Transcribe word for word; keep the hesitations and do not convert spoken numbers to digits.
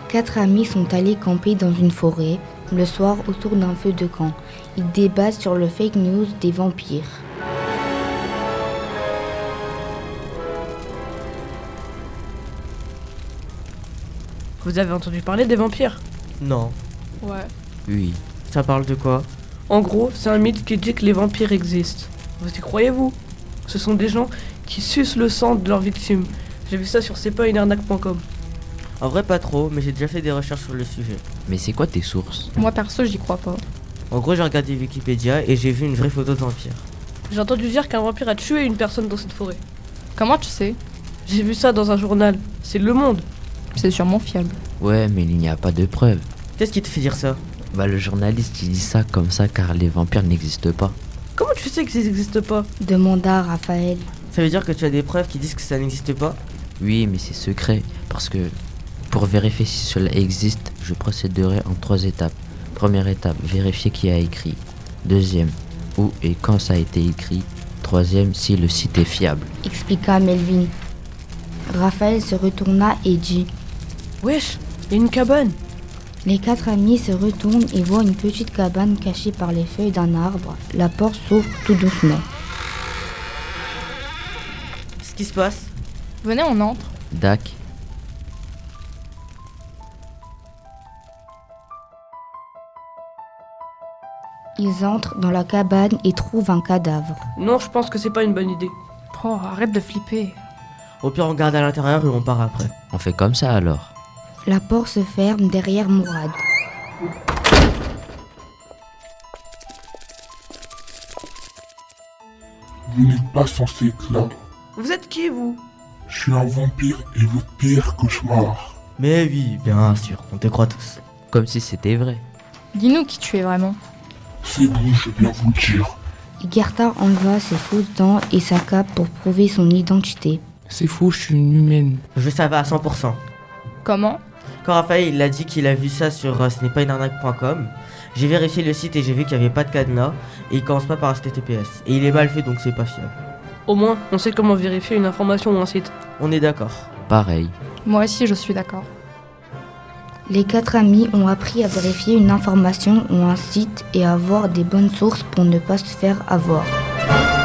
Quatre amis sont allés camper dans une forêt, le soir autour d'un feu de camp. Ils débattent sur le fake news des vampires. Vous avez entendu parler des vampires ? Non. Ouais. Oui. Ça parle de quoi ? En gros, c'est un mythe qui dit que les vampires existent. Vous y croyez-vous ? Ce sont des gens qui sucent le sang de leurs victimes. J'ai vu ça sur c'est pas une arnaque point com. En vrai pas trop, mais j'ai déjà fait des recherches sur le sujet. Mais c'est quoi tes sources ? Moi perso, j'y crois pas. En gros j'ai regardé Wikipédia et j'ai vu une vraie photo de vampire. J'ai entendu dire qu'un vampire a tué une personne dans cette forêt. Comment tu sais ? J'ai vu ça dans un journal. C'est Le Monde. C'est sûrement fiable. Ouais, mais il n'y a pas de preuves. Qu'est-ce qui te fait dire ça ? Bah le journaliste il dit ça comme ça car les vampires n'existent pas. Comment tu sais qu'ils n'existent pas ? Demanda Raphaël. Ça veut dire que tu as des preuves qui disent que ça n'existe pas ? Oui, mais c'est secret parce que pour vérifier si cela existe, je procéderai en trois étapes. Première étape, vérifier qui a écrit. Deuxième, où et quand ça a été écrit. Troisième, si le site est fiable. Expliqua Melvin. Raphaël se retourna et dit: Wesh, il y a une cabane. Les quatre amis se retournent et voient une petite cabane cachée par les feuilles d'un arbre. La porte s'ouvre tout doucement. Qu'est-ce qui se passe ? Venez, on entre. Dac. Ils entrent dans la cabane et trouvent un cadavre. Non, je pense que c'est pas une bonne idée. Oh, arrête de flipper. Au pire on garde à l'intérieur et on part après. On fait comme ça alors. La porte se ferme derrière Mourad. Vous n'êtes pas censé être là. Vous êtes qui, vous ? Je suis un vampire et votre pire cauchemar. Mais oui, bien sûr, on te croit tous. Comme si c'était vrai. Dis-nous qui tu es vraiment. C'est bon, je viens vous le dire. Gertard enleva ses fausses dents et sa cape pour prouver son identité. C'est fou, je suis une humaine. Je le savais à cent pour cent. Comment ? Quand Raphaël il a dit qu'il a vu ça sur euh, ce n'est pas une arnaque point com, j'ai vérifié le site et j'ai vu qu'il n'y avait pas de cadenas et il commence pas par H T T P S. Et il est mal fait donc c'est pas fiable. Au moins, on sait comment vérifier une information ou un site. On est d'accord. Pareil. Moi aussi, je suis d'accord. Les quatre amis ont appris à vérifier une information ou un site et à avoir des bonnes sources pour ne pas se faire avoir.